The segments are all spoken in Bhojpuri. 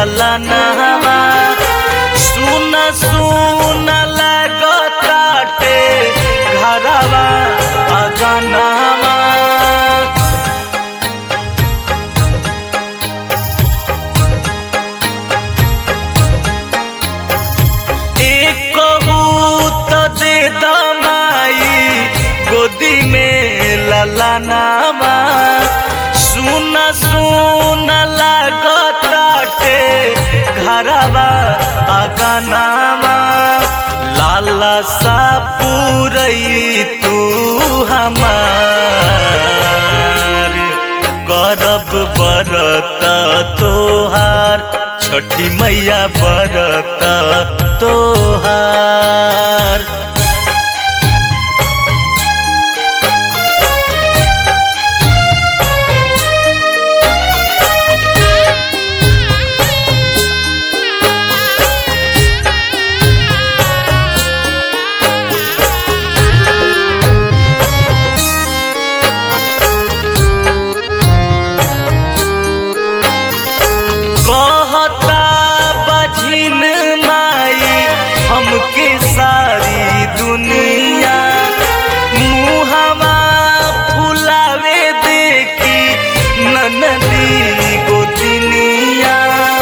ललनवा सुन सुन लगताटे घरवा अगनवा दे दमाई गोदी में ललनवा सुन सुन लगताटे घरवा अगनवा लाला सा पूरई तू हमार करब बरत तोहार छठी मैया बरत तोहार हमके सारी दुनिया मुहवा फुलावे देखी ननदी गोतिनिया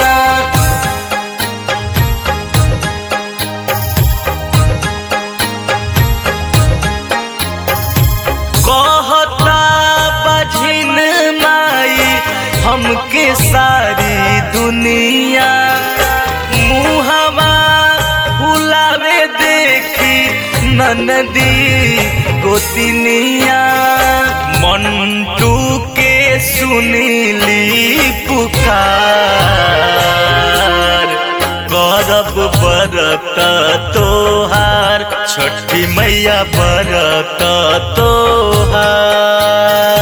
कहता बझिन माई हमके सारी दुनिया मुहवा फुलावे देखी ननदी गोतिनिया मंटू के सुनीली पुकार करब बरत तोहार छठी मैया बरत तोहार।